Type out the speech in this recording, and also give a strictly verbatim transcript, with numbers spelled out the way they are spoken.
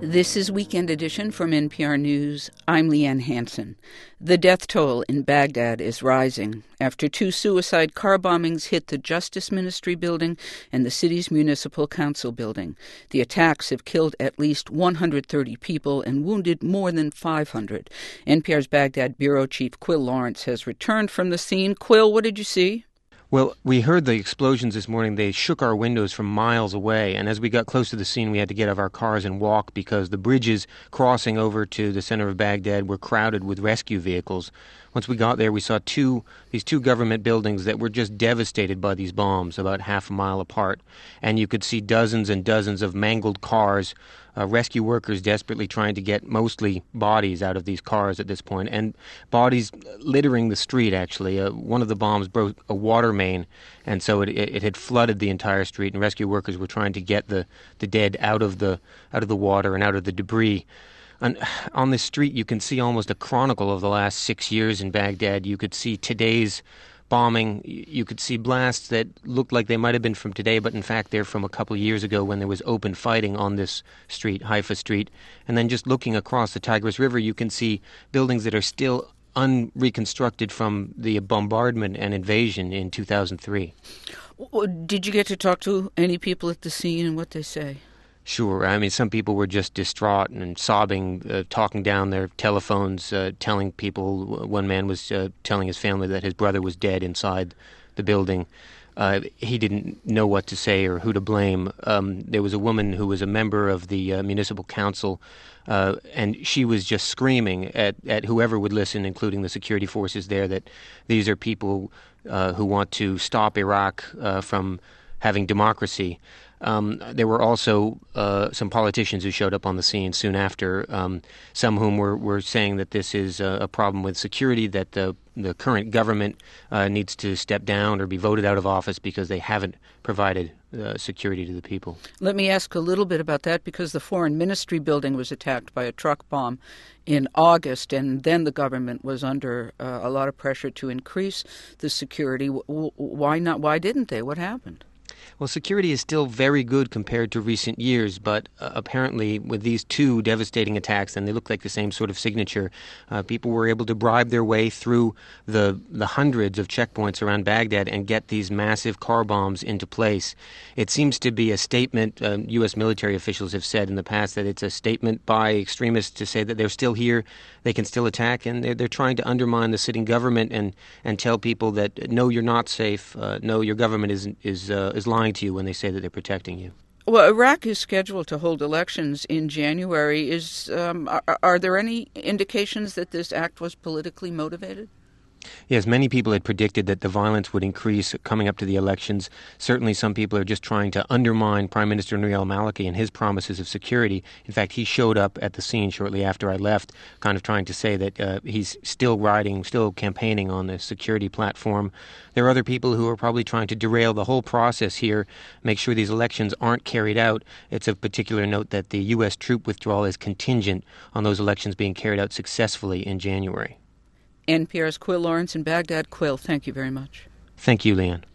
This is Weekend Edition from N P R News. I'm Leanne Hansen. The death toll in Baghdad is rising after two suicide car bombings hit the Justice Ministry building and the city's municipal council building. The attacks have killed at least one hundred thirty people and wounded more than five hundred. N P R's Baghdad bureau chief Quill Lawrence has returned from the scene. Quill, what did you see? Well, we heard the explosions this morning. They shook our windows from miles away, and as we got close to the scene, we had to get out of our cars and walk because the bridges crossing over to the center of Baghdad were crowded with rescue vehicles. Once we got there, we saw two these two government buildings that were just devastated by these bombs, about half a mile apart, and you could see dozens and dozens of mangled cars, uh, rescue workers desperately trying to get mostly bodies out of these cars at this point, and bodies littering the street, actually. Uh, one of the bombs broke a water main, and so it, it, it had flooded the entire street, and rescue workers were trying to get the, the dead out of the out of the water and out of the debris. On, on this street, you can see almost a chronicle of the last six years in Baghdad. You could see today's bombing. You could see blasts that looked like they might have been from today, but in fact they're from a couple of years ago when there was open fighting on this street, Haifa Street. And then just looking across the Tigris River, you can see buildings that are still unreconstructed from the bombardment and invasion in two thousand three. Did you get to talk to any people at the scene and what they say? Sure. I mean, some people were just distraught and sobbing, uh, talking down their telephones, uh, telling people. One man was uh, telling his family that his brother was dead inside the building. Uh, he didn't know what to say or who to blame. Um, there was a woman who was a member of the uh, municipal council, uh, and she was just screaming at, at whoever would listen, including the security forces there, that these are people uh, who want to stop Iraq uh, from having democracy. Um, there were also uh, some politicians who showed up on the scene soon after, um, some whom were, were saying that this is a, a problem with security, that the the current government uh, needs to step down or be voted out of office because they haven't provided uh, security to the people. Let me ask a little bit about that, because the Foreign Ministry building was attacked by a truck bomb in August, and then the government was under uh, a lot of pressure to increase the security. W- why not? Why didn't they? What happened? Well, security is still very good compared to recent years, but uh, apparently with these two devastating attacks, and they look like the same sort of signature, uh, people were able to bribe their way through the the hundreds of checkpoints around Baghdad and get these massive car bombs into place. It seems to be a statement, uh, U S military officials have said in the past that it's a statement by extremists to say that they're still here, they can still attack, and they're, they're trying to undermine the sitting government and, and tell people that, no, you're not safe, uh, no, your government is, is, uh, is lying to you when they say that they're protecting you. Well, Iraq is scheduled to hold elections in January. Is um, are, are there any indications that this act was politically motivated? Yes, many people had predicted that the violence would increase coming up to the elections. Certainly some people are just trying to undermine Prime Minister Nouri al-Maliki and his promises of security. In fact, he showed up at the scene shortly after I left, kind of trying to say that uh, he's still riding, still campaigning on the security platform. There are other people who are probably trying to derail the whole process here, make sure these elections aren't carried out. It's of particular note that the U S troop withdrawal is contingent on those elections being carried out successfully in January. N P R's Quill Lawrence in Baghdad. Quill, thank you very much. Thank you, Leanne.